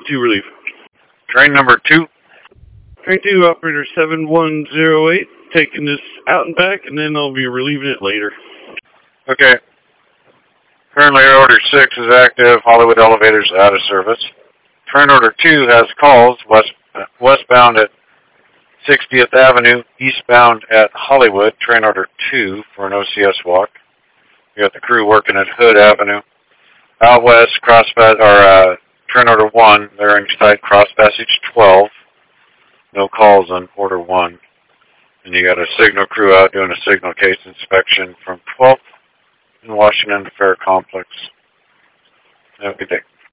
2 relief. Train number 2. Train 2, operator 7108, taking this out and back, and then I'll be relieving it later. Okay. Currently order 6 is active, Hollywood elevators out of service. Train order 2 has calls westbound at 60th Avenue, eastbound at Hollywood. Train order 2 for an OCS walk. We got the crew working at Hood Avenue. Out west, train order 1, they're in sight, cross passage 12. No calls on order 1. And you got a signal crew out doing a signal case inspection from 12th in Washington Fair Complex. Have a good day.